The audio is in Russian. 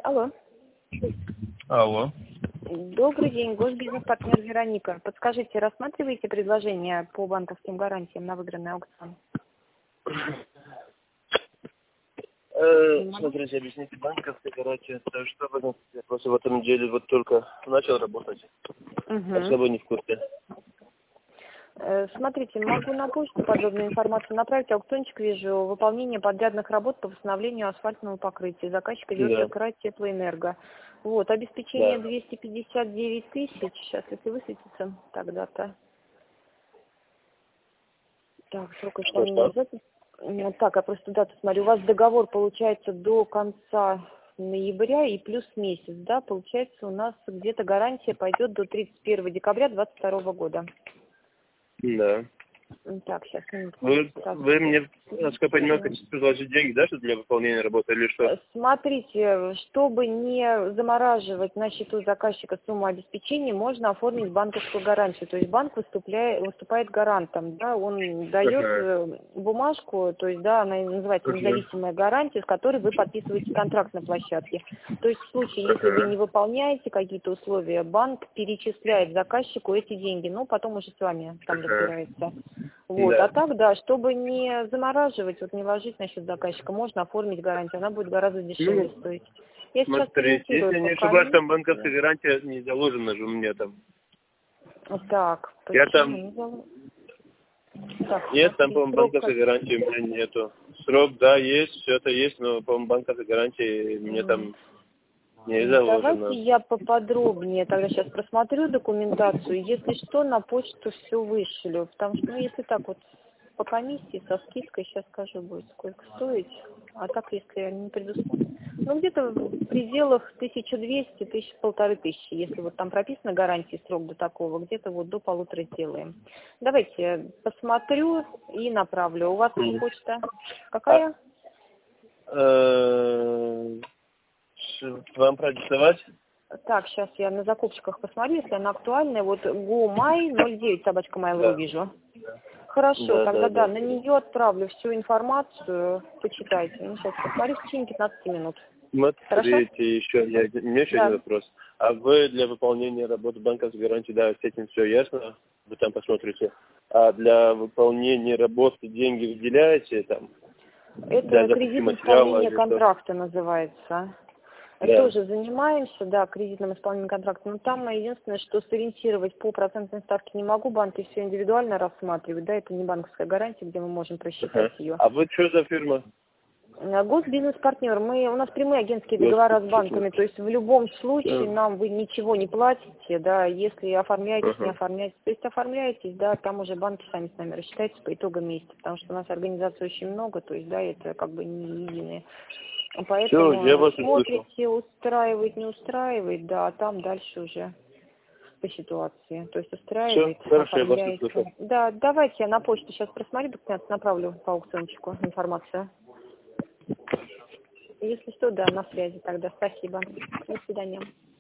Алло. Алло. Добрый день, госбизнес-партнер Вероника. Подскажите, рассматриваете предложение по банковским гарантиям на выигранный аукцион? Смотрите, объясните, банковская гарантия, это что вы? Я просто в этом деле вот только начал работать. Особо не в курсе. Смотрите, могу на почту подробную информацию направить. Аукциончик вижу. Выполнение подрядных работ по восстановлению асфальтного покрытия. Заказчик идет край Теплоэнерго. Вот, обеспечение 259 тысяч. Сейчас, если высветится, тогда-то. Так, срок исполнения. Так, я просто дату смотрю. У вас договор получается до конца ноября и плюс месяц, да? Получается, у нас где-то гарантия пойдет до 31 декабря 2022 года. Да. Так, сейчас. Вы мне, насколько я понимаю, хотите предложить деньги, да, что для выполнения работы или что? Смотрите, чтобы не замораживать на счету заказчика сумму обеспечения, можно оформить банковскую гарантию. То есть банк выступает гарантом, да, он дает бумажку, то есть, да, она называется независимая гарантия, с которой вы подписываете контракт на площадке. То есть в случае, если вы не выполняете какие-то условия, банк перечисляет заказчику эти деньги, но потом уже с вами там разбирается. Вот, а так, да, чтобы не замораживать, вот не ложить на счет заказчика, можно оформить гарантию, она будет гораздо дешевле стоить. Я сейчас смотрите, если не ошибаюсь, там банковская гарантия не заложена же у меня там. Так, я там... не Нет, там, по-моему, банковской гарантии у меня нету. Срок, да, есть, все это есть, но, по-моему, банковской гарантии мне там не заложено. Давайте я поподробнее тогда сейчас просмотрю документацию. Если что, на почту все вышлю. Потому что, ну, если так вот по комиссии, со скидкой, сейчас скажу, будет сколько стоить. А так, если не предусмотрено. Ну, где-то в пределах 1200, 1500, если вот там прописано гарантии срок до такого, где-то вот до 1500 сделаем. Давайте посмотрю и направлю. У вас почта какая? Вам продиктовать? Так, сейчас я на закупщиках посмотрю, если она актуальная. Вот gomai09 @mail.ru вижу. Хорошо, тогда на нее отправлю всю информацию, почитайте. Ну, сейчас посмотрю в течение 15 минут. Смотрите, еще, у меня еще один вопрос. А вы для выполнения работы банковской гарантии, да, с этим все ясно? Вы там посмотрите. А для выполнения работы деньги выделяете там? Это кредитное исполнение контракта называется. Тоже занимаемся, да, кредитным исполнением контракта. Но там единственное, что сориентировать по процентной ставке не могу, банки все индивидуально рассматривают, да, это не банковская гарантия, где мы можем просчитать ее. А вы что за фирма? Госбизнес-партнер. У нас прямые агентские договора с банками, то есть в любом случае нам вы ничего не платите, да, если оформляетесь, не оформляетесь. То есть оформляетесь, да, там уже банки сами с нами рассчитаются по итогам месяца, потому что у нас организаций очень много, то есть, да, это как бы не единые. Поэтому я вас смотрите, устраивает, не устраивает, да, а там дальше уже по ситуации. То есть устраивает, оформляется. Да, давайте я на почту сейчас просмотрю, направлю по аукциончику информацию. Если что, да, на связи тогда. Спасибо. До свидания.